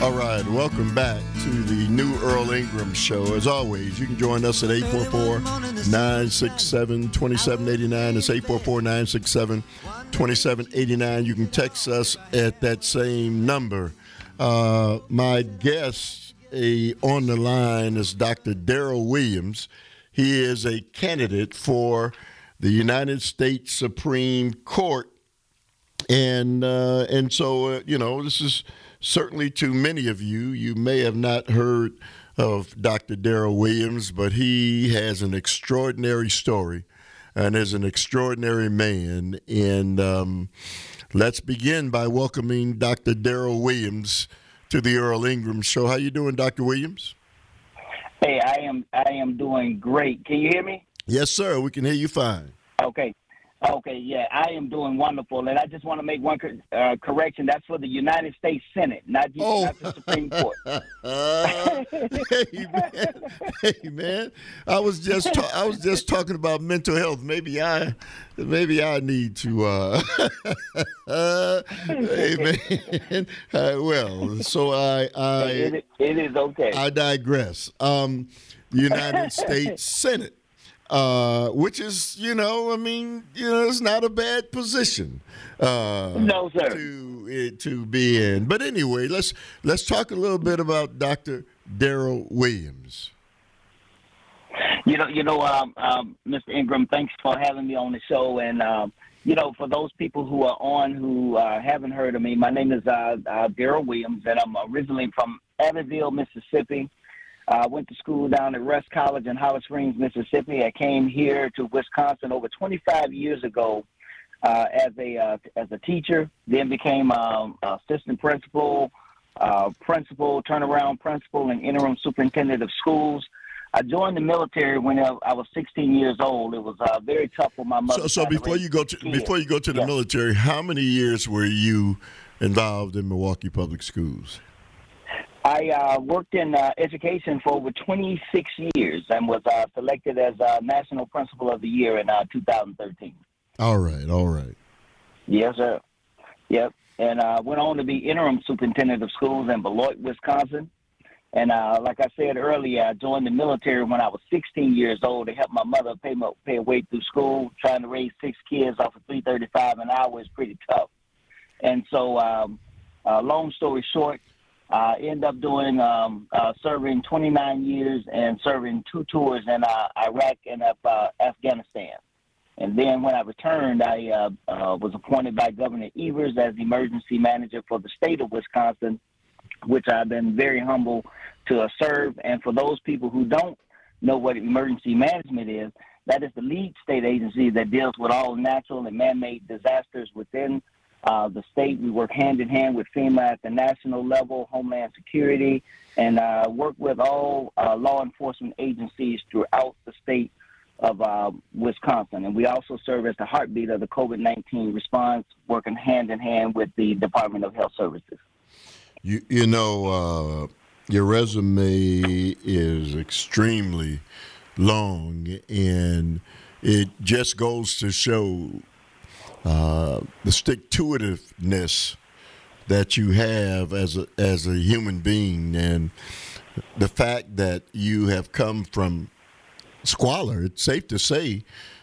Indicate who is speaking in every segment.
Speaker 1: All right, welcome back to the new Earl Ingram Show. As always, you can join us at 844-967-2789. It's 844-967-2789. You can text us at that same number. My guest on the line is Dr. Darrell Williams. He is a candidate for the United States Supreme Court. And so, this is certainly to many of you. You may have not heard of Dr. Darrell Williams, but he has an extraordinary story and is an extraordinary man. And let's begin by welcoming Dr. Darrell Williams to the Earl Ingram Show. How you doing, Dr. Williams?
Speaker 2: Hey, I am doing great. Can you hear me?
Speaker 1: Yes, sir. We can hear you fine.
Speaker 2: Okay, yeah, I am doing wonderful, and I just want to make one correction. That's for the United States Senate, not the Supreme Court.
Speaker 1: Hey man, I was just talking about mental health. Maybe I need to. Hey man, well, so
Speaker 2: it is okay.
Speaker 1: I digress. The United States Senate. Which is, it's not a bad position.
Speaker 2: No, sir.
Speaker 1: To be in. But anyway, let's talk a little bit about Dr. Darrell Williams.
Speaker 2: Mr. Ingram, thanks for having me on the show. And for those people who are on who haven't heard of me, my name is Darrell Williams, and I'm originally from Abbeville, Mississippi. I went to school down at Rest College in Holly Springs, Mississippi. I came here to Wisconsin over 25 years ago as a teacher, then became assistant principal, turnaround principal, and interim superintendent of schools. I joined the military when I was 16 years old. It was very tough for my mother.
Speaker 1: So before you go to the military, how many years were you involved in Milwaukee Public Schools?
Speaker 2: I worked in education for over 26 years and was selected as National Principal of the Year in 2013.
Speaker 1: All right.
Speaker 2: Yes, sir. Yep. And went on to be interim superintendent of schools in Beloit, Wisconsin. And like I said earlier, I joined the military when I was 16 years old to help my mother pay her way through school. Trying to raise 6 kids off of $3.35 an hour is pretty tough. And so, long story short, I ended up serving 29 years and serving 2 tours in Iraq and Afghanistan. And then when I returned, I was appointed by Governor Evers as emergency manager for the state of Wisconsin, which I've been very humble to serve. And for those people who don't know what emergency management is, that is the lead state agency that deals with all natural and man-made disasters within the state. We work hand in hand with FEMA at the national level, Homeland Security, and work with all law enforcement agencies throughout the state of Wisconsin. And we also serve as the heartbeat of the COVID-19 response, working hand in hand with the Department of Health Services.
Speaker 1: Your resume is extremely long, and it just goes to show the stick-to-itiveness that you have as a human being, and the fact that you have come from squalor. It's safe to say,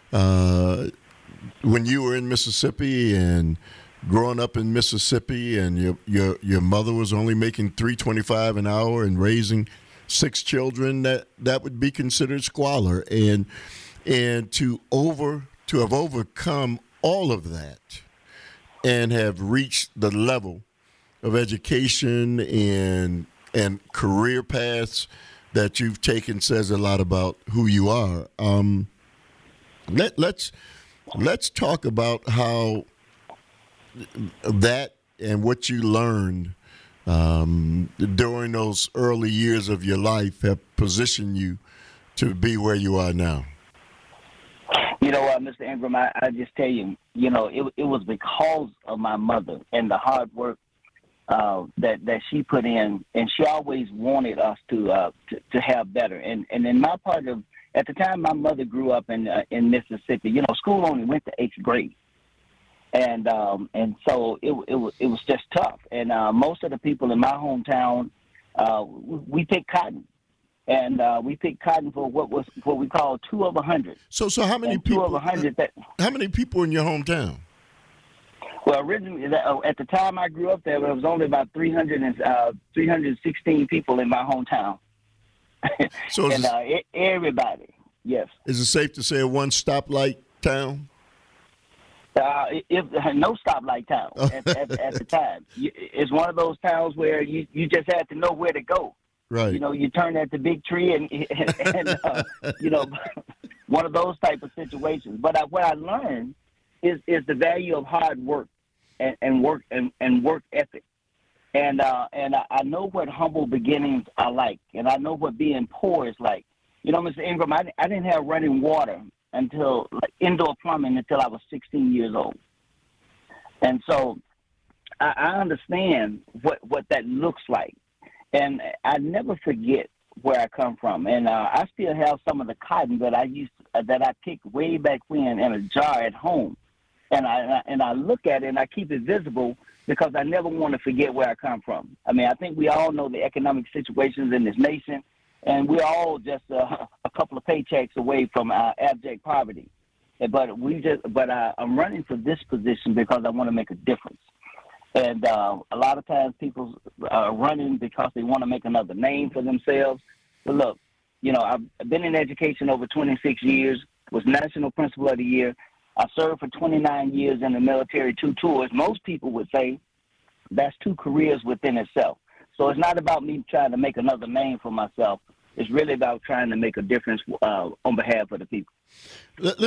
Speaker 1: when you were in Mississippi and growing up in Mississippi, and your mother was only making $3.25 an hour and raising 6 children, that would be considered squalor, and to have overcome all of that and have reached the level of education and career paths that you've taken says a lot about who you are. Let's talk about how that and what you learned during those early years of your life have positioned you to be where you are now.
Speaker 2: Mr. Ingram, I just tell you, it was because of my mother and the hard work that she put in, and she always wanted us to have better. And in my part of, at the time my mother grew up in Mississippi, school only went to 8th grade. And and so it was just tough. And most of the people in my hometown, we picked cotton, and we picked cotton for what we call 2 of 100.
Speaker 1: So how many
Speaker 2: and
Speaker 1: people?
Speaker 2: 2 of 100.
Speaker 1: How many people in your hometown?
Speaker 2: Well, originally, at the time I grew up there was only about 316 people in my hometown.
Speaker 1: So
Speaker 2: and everybody, yes.
Speaker 1: Is it safe to say a one-stoplight town?
Speaker 2: If no stoplight town at the time. It's one of those towns where you just had to know where to go.
Speaker 1: Right.
Speaker 2: You know, you turn at the big tree and you know, one of those type of situations. But what I learned is the value of hard work and work ethic. And I know what humble beginnings are like, and I know what being poor is like. You know, Mr. Ingram, I didn't have running water until indoor plumbing until I was 16 years old. And so I understand what that looks like. And I never forget where I come from. And I still have some of the cotton that I picked way back when in a jar at home. And I look at it and I keep it visible because I never want to forget where I come from. I mean, I think we all know the economic situations in this nation, and we're all just a couple of paychecks away from abject poverty. But I'm running for this position because I want to make a difference. And a lot of times people are running because they want to make another name for themselves. But look, you know, I've been in education over 26 years, was National Principal of the Year. I served for 29 years in the military, 2 tours. Most people would say that's 2 careers within itself. So it's not about me trying to make another name for myself. It's really about trying to make a difference on behalf of the people.
Speaker 1: Let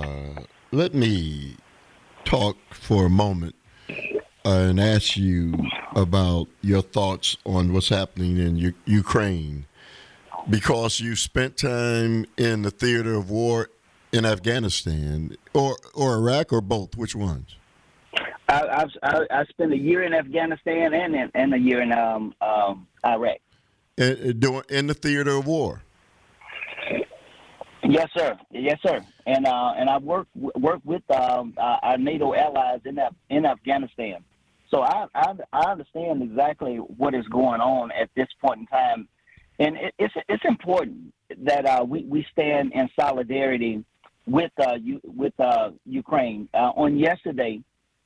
Speaker 1: me talk for a moment and ask you about your thoughts on what's happening in Ukraine, because you spent time in the theater of war in Afghanistan or Iraq, or both. Which ones?
Speaker 2: I spent a year in Afghanistan and a year in Iraq.
Speaker 1: In the theater of war.
Speaker 2: Yes, sir. Yes, sir. And I worked with our NATO allies in Afghanistan. So I understand exactly what is going on at this point in time, and it's important that we stand in solidarity with Ukraine. On yesterday,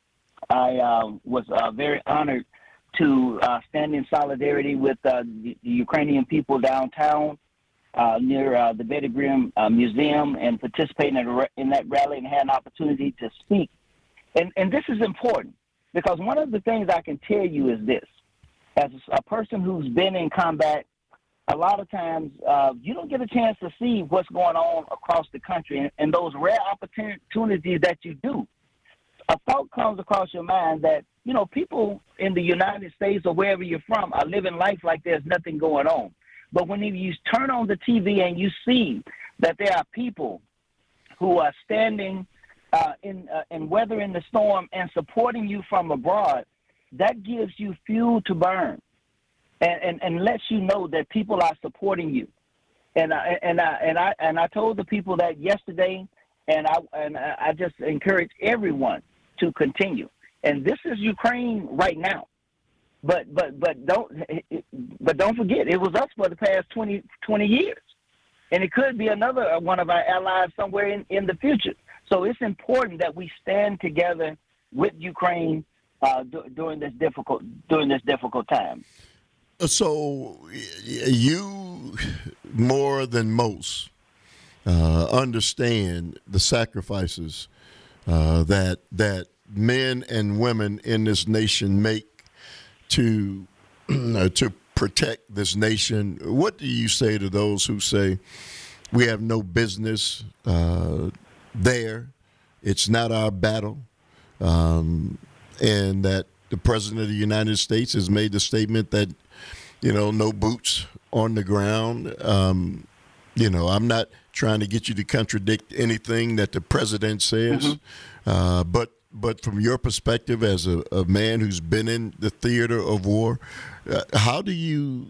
Speaker 2: I was very honored to stand in solidarity with the Ukrainian people downtown near the Betty Grimm Museum and participate in that rally and had an opportunity to speak. And this is important because one of the things I can tell you is this. As a person who's been in combat, a lot of times you don't get a chance to see what's going on across the country, and those rare opportunities that you do, a thought comes across your mind that, you know, people in the United States or wherever you're from are living life like there's nothing going on. But when you turn on the TV and you see that there are people who are standing in weathering the storm and supporting you from abroad, that gives you fuel to burn. And lets you know that people are supporting you, and I told the people that yesterday, and I just encourage everyone to continue. And this is Ukraine right now, but don't forget it was us for the past 20 years, and it could be another one of our allies somewhere in the future. So it's important that we stand together with Ukraine during this difficult time.
Speaker 1: So you, more than most, understand the sacrifices that men and women in this nation make to protect this nation. What do you say to those who say we have no business there? It's not our battle, and that the President of the United States has made the statement that, you know, no boots on the ground. You know, I'm not trying to get you to contradict anything that the president says, but from your perspective as a man who's been in the theater of war, how do you,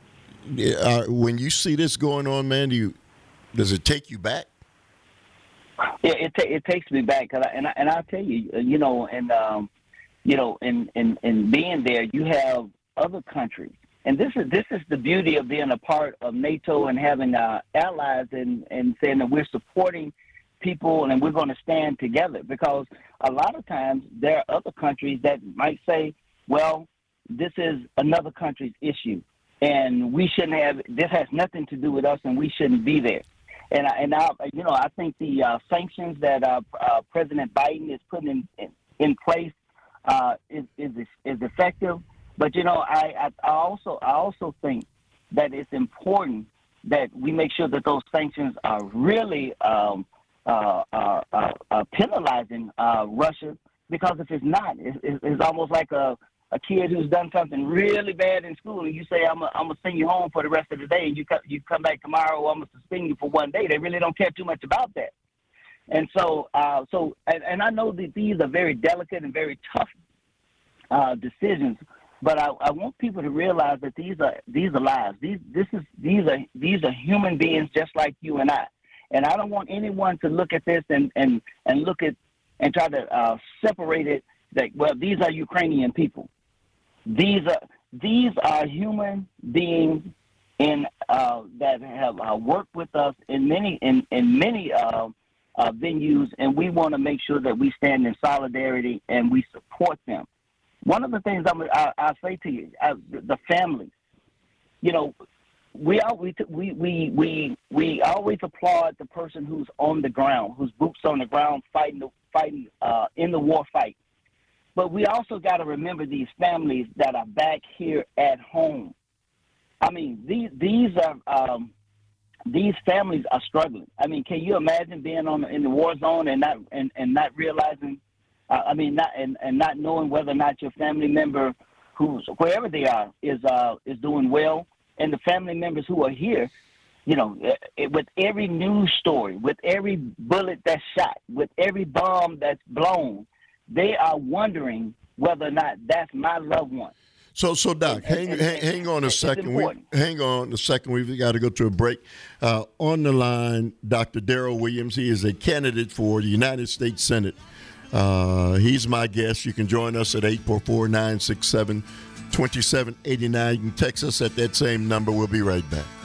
Speaker 1: when you see this going on, man, does it take you back?
Speaker 2: Yeah, it takes me back, and I'll tell you, in being there, you have other countries, and this is the beauty of being a part of NATO and having allies, and saying that we're supporting people and we're going to stand together, because a lot of times there are other countries that might say, well, this is another country's issue, and we shouldn't have. This has nothing to do with us, and we shouldn't be there. And I think the sanctions that President Biden is putting in place is effective. But I also think that it's important that we make sure that those sanctions are really penalizing Russia, because if it's not, it's almost like a kid who's done something really bad in school, and you say, I'm gonna send you home for the rest of the day, and you come back tomorrow, I'm gonna suspend you for one day. They really don't care too much about that. And so and I know that these are very delicate and very tough decisions, but I want people to realize that these are lives. These are human beings just like you and I. And I don't want anyone to look at this and look at and try to separate it that, well, these are Ukrainian people. These are human beings that have worked with us in many venues, and we want to make sure that we stand in solidarity and we support them. One of the things I'll say to you, the families, we always applaud the person who's on the ground, whose boots on the ground, fighting in the war fight. But we also got to remember these families that are back here at home. I mean, these families are struggling. I mean, can you imagine being in the war zone and not realizing? Not knowing whether or not your family member, who's wherever they are, is doing well, and the family members who are here, with every news story, with every bullet that's shot, with every bomb that's blown, they are wondering whether or not that's my loved one.
Speaker 1: So Doc, hang on a second. Hang on a second. We've got to go to a break. On the line, Dr. Darrell Williams. He is a candidate for the United States Senate. He's my guest. You can join us at 844-967-2789. You can text us at that same number. We'll be right back.